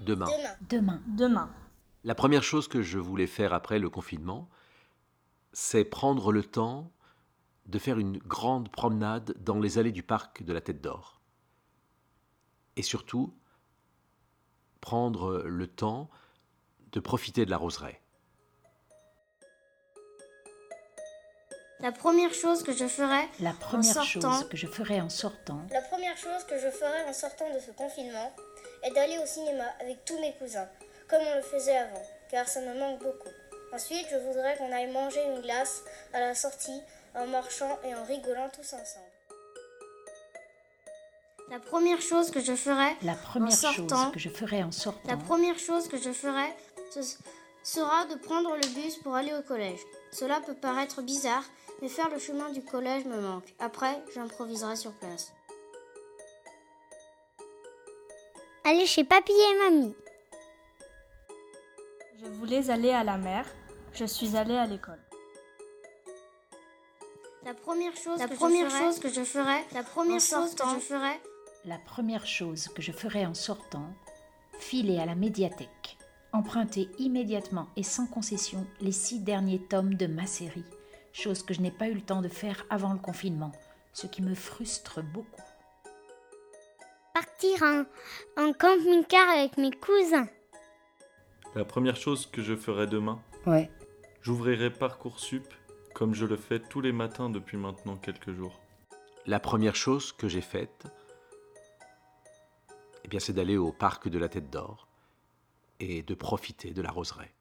Demain. Demain. La première chose que je voulais faire après le confinement, c'est prendre le temps de faire une grande promenade dans les allées du parc de la Tête d'Or. Et surtout, prendre le temps de profiter de la roseraie. La première chose que je ferai La première chose que je ferai en sortant La première chose que je ferai en sortant de ce confinement est d'aller au cinéma avec tous mes cousins, comme on le faisait avant, car ça me manque beaucoup. Ensuite, je voudrais qu'on aille manger une glace à la sortie, en marchant et en rigolant tous ensemble. La première chose que je ferai La première chose que je ferai en sortant La première chose que je ferai sera de prendre le bus pour aller au collège. Cela peut paraître bizarre, mais faire le chemin du collège me manque. Après, j'improviserai sur place. Aller chez papy et mamie. Je voulais aller à la mer. Je suis allée à l'école. La première chose que je ferai La première chose que je ferai en sortant, filer à la médiathèque, emprunter immédiatement et sans concession les 6 derniers tomes de ma série, chose que je n'ai pas eu le temps de faire avant le confinement, ce qui me frustre beaucoup. Partir en camping-car avec mes cousins. La première chose que je ferai demain, Ouais. j'ouvrirai Parcoursup comme je le fais tous les matins depuis maintenant quelques jours. La première chose que j'ai faite, c'est d'aller au parc de la Tête d'Or et de profiter de la roseraie.